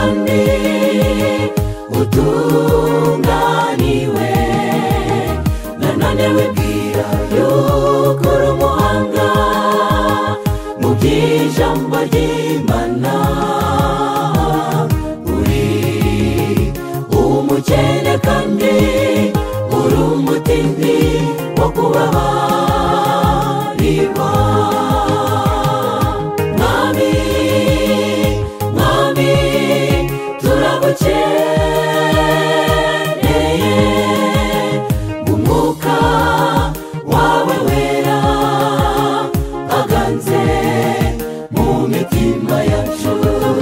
kandi utunganiwe, nanone wibwira yuko uri umuhanga mu by'ijambo ry'Imana. Uri umukene kandi uri umutindi wo kubabarirwa. Mwami turagukeneye, umwuka wawe wera aganze mu mitima yacu,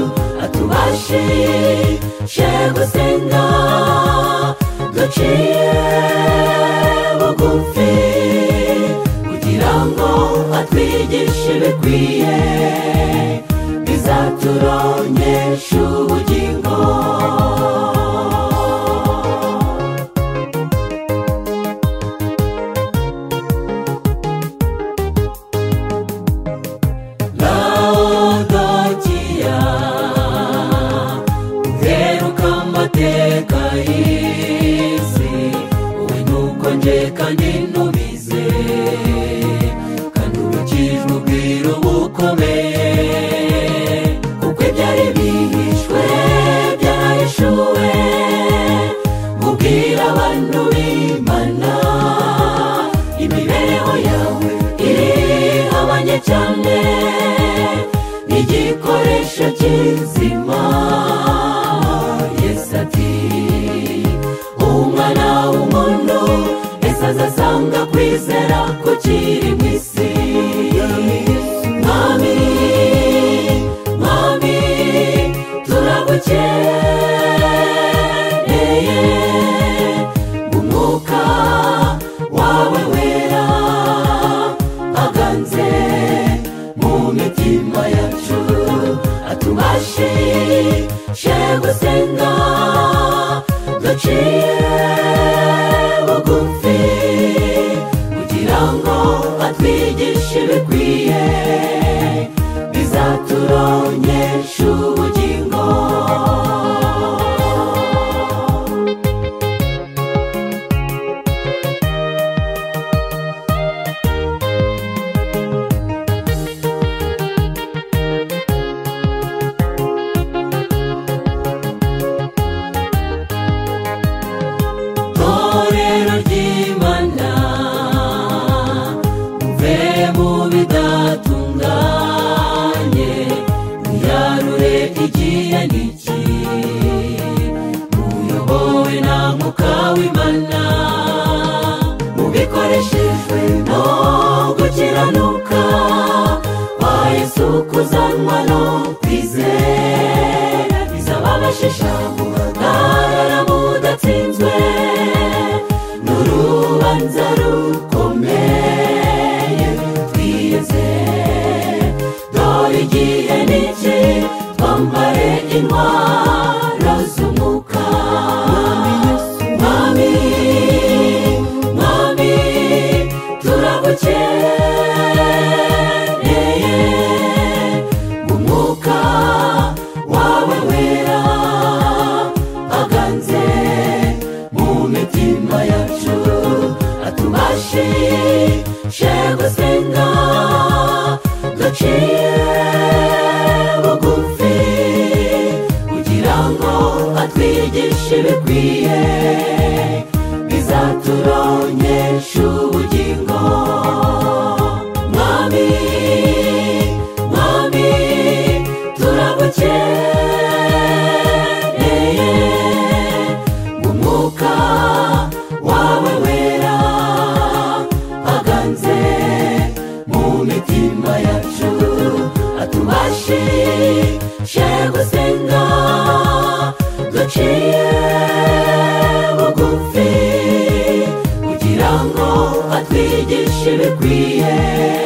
atubashishe gusenga duciye bugufi, kugira ngo atwigishe ibikwiye bizaturonkesha ubugingo. Laodikiya uheruka amateka y'isi, wowe nuko nje kandi ntubize, kandi urukijwe ubwiru bukomeye, kuko ibyari bihishwe byarahishuwe. Mubwira abantu b'Imana, imibereho yawe irihabanye cyane, n'igikoresho kizima. Yesu ati umwana w'umuntu ese azasanga kwizera kukiri mu isi. Mwami turagukeneye, umwuka wawe wera aganze mu mitima yacu, atubashishe gusenga duciye bugufi, kugira ngo atwigishe ibikwiye bizaturonkesha ubugingo. Torero ry'Imana, muve mu bidatunganye, mwiyarure igihe n'iki, muyobowe na Mwuka w'Imana, mubikoreshejwe no gukiranuka kwa Yesu kuzanwa no kwizera, bizababashisha guhagarara mudatsinzwe n'urubanza rukomeye. Twiyeze dore igihe n'iki, twambare intwaro z'umwuka. Mwami turagukeneye, umwuka wawe wera aganze mu mitima yacu, atubashishe gusenga duciye bugufi, kugira ngo atwigishe ibikwiye bizaturonkesha ubugingo. Mwami turagukeneye, umwuka wawe wera aganze mu mitima yacu, atubashishe gusenga duciye bugufi, kugira ngo atwigishe ibikwiye